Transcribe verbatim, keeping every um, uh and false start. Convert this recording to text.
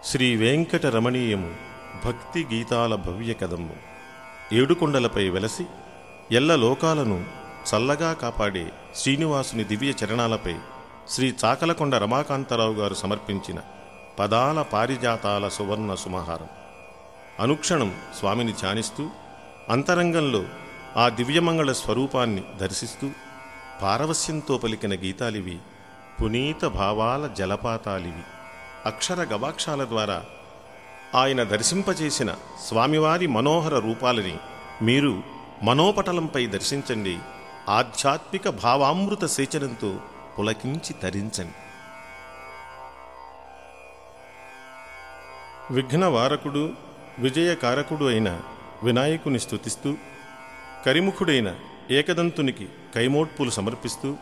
శ్రీ వెంకటరమణీయము భక్తి గీతాల భవ్య కదమ్ము ఏడుకొండలపై వెలసి ఎల్ల లోకాలను చల్లగా కాపాడే శ్రీనివాసుని దివ్య చరణాలపై శ్రీ చాకలకొండ రమాకాంతరావు గారు సమర్పించిన పదాల పారిజాతాల సువర్ణ సుమహారం. అనుక్షణం స్వామిని ధ్యానిస్తూ అంతరంగంలో ఆ దివ్యమంగళ స్వరూపాన్ని దర్శిస్తూ పారవస్యంతో పలికిన గీతాలివి, పునీత భావాల జలపాతాలివి. అక్షర గవాక్షాల ద్వారా ఆయన దర్శింపచేసిన స్వామివారి మనోహర రూపాలని మీరు మనోపటలంపై దర్శించండి. ఆధ్యాత్మిక భావామృత సేచనంతో పులకించి తరించండి. విఘ్నవారకుడు విజయకారకుడు అయిన వినాయకుని స్తుతిస్తూ, కరిముఖుడైన ఏకదంతునికి కైమోడ్పులు సమర్పిస్తూ